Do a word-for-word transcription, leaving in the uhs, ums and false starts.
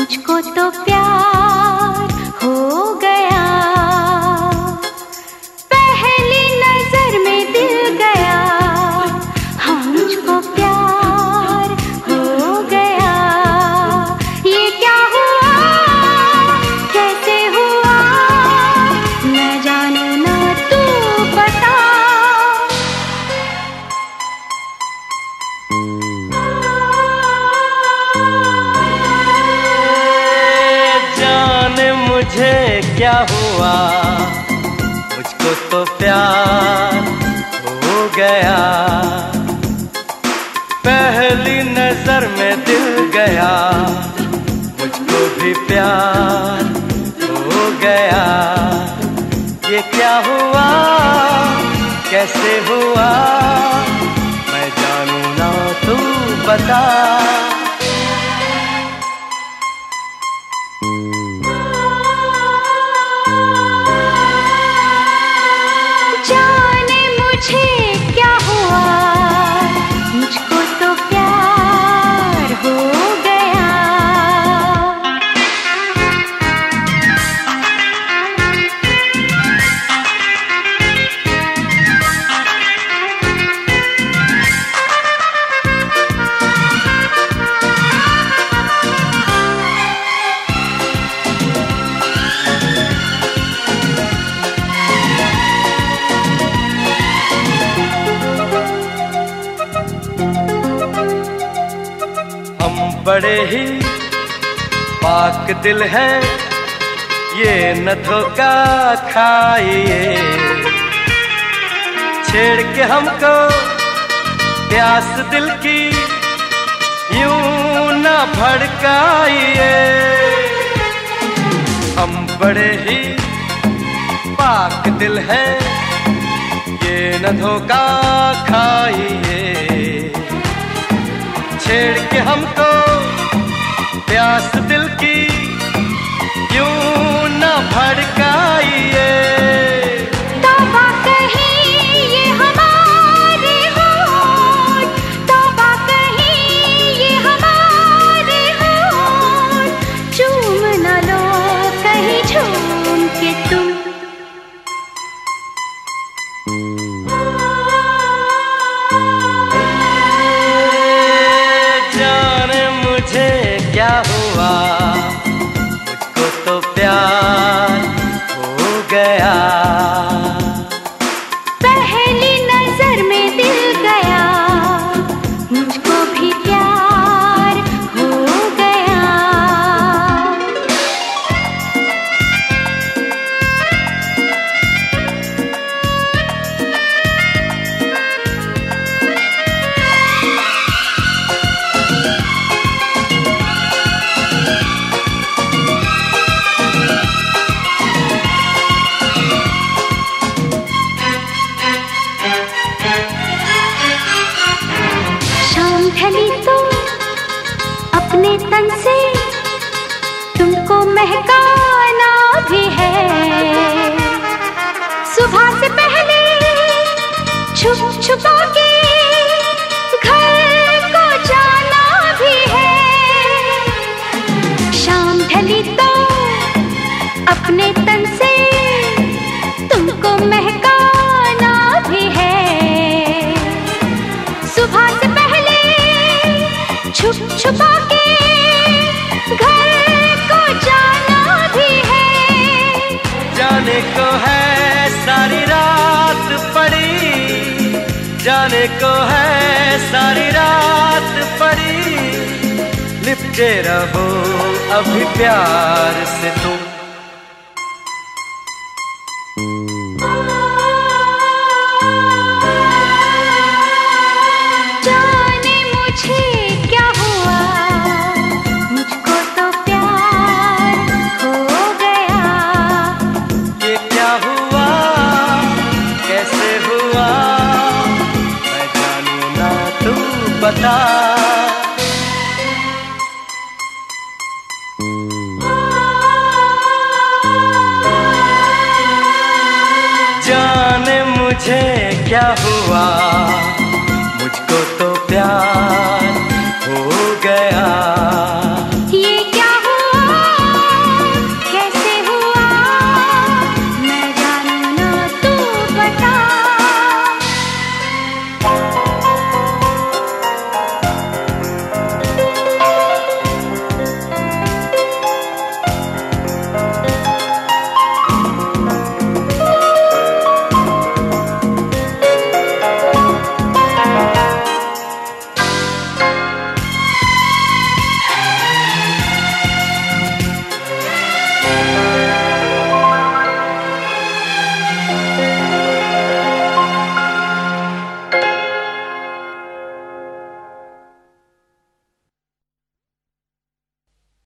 मुझको तो प्यार हो गया, पहली नजर में दिल गया। हाँ मुझको प्यार हो गया। ये क्या हुआ, कैसे हुआ, मैं जानू ना तू बता। मुझे क्या हुआ, मुझको तो प्यार हो गया, पहली नजर में दिल गया। मुझको भी प्यार हो गया। ये क्या हुआ, कैसे हुआ, मैं जानू ना तू बता। जाने मुझे क्या हुआ, मुझको तो प्यार हो गया। बड़े ही पाक दिल हैं, ये न धोखा खाइए। छेड़ के हमको प्यास दिल की यूं न भड़काइए। हम बड़े ही पाक दिल हैं, ये न धोखा खाइए। छेड़ के हमको प्यास दिल की यूं न भड़काइए। तौबा कहीं ये हमारे होठ, तौबा कहीं ये हमारे होठ, चूम न लो कहीं झूम के तुम। क्या हुआ, मुझको तो प्यार हो गया, पहली नजर में दिल गया। मुझको भी प्यार हो गया। ढली तो अपने तन से तुमको महकाना भी है। सुबह से पहले छुप छुपा के घर को जाना भी है। शाम ढली तो अपने तन से तुमको महकाना भी है। सुबह से छुप छुपा के घर को जाना भी है। जाने को है सारी रात पड़ी, जाने को है सारी रात पड़ी, लिपटे रहो अभी प्यार से तुम। बता जाने मुझे क्या हुआ,